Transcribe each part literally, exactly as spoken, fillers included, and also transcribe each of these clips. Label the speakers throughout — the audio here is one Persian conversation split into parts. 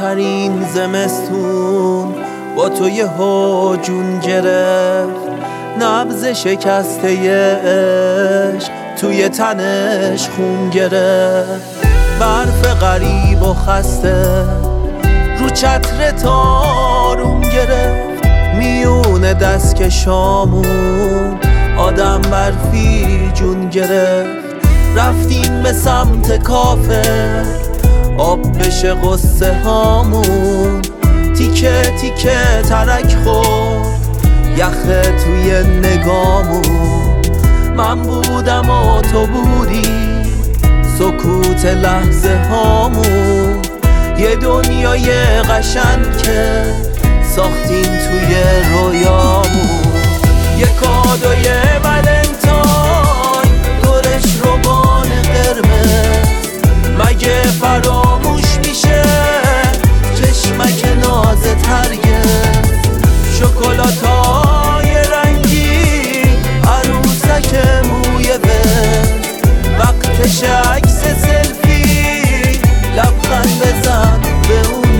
Speaker 1: آخرین زمستون با تو یه جون گرفت، نبض شکسته عشق توی تنش خون گرفت. برف غریب و خسته رو چتر تارون گرفت، میون دست که شامون آدم برفی جون گرفت. رفتیم به سمت کافه آب بشه قصه هامون، تیکه تیکه ترک خورد یخه توی نگامون. من بودم و تو بودی، سکوت لحظه هامون، یه دنیای قشنگ که ساختیم توی رویامون. یه کادوی ولنتاین دورش روبان قرمز، مگه فراموش میشه چشمک نازت هرگز؟ شکلاتای رنگی عروسک موی ول، وقتش عکس سلفی لبخند بزن به اون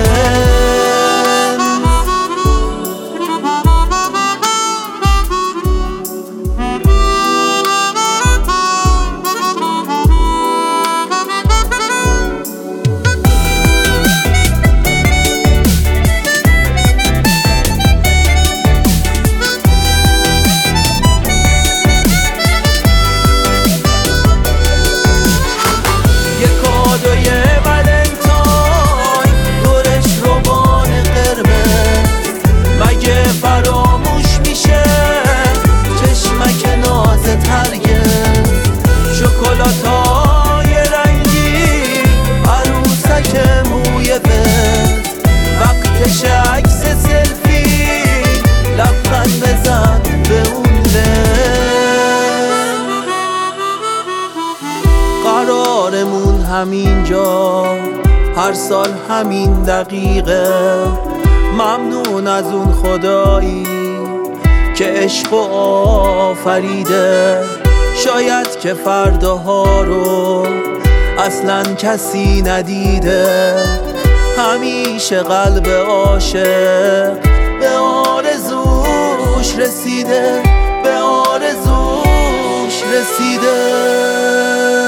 Speaker 1: شکلاتای رنگی عروسک موی ول، وقتش عکس سلفی لبخند بزن به اون دل. قرارمون همینجا هر سال همین دقیقه، ممنون از اون خدایی که عشق و آفریده. شاید که فرداها رو اصلا کسی ندیده، همیشه قلب عاشق به آرزوش رسیده، به آرزوش رسیده.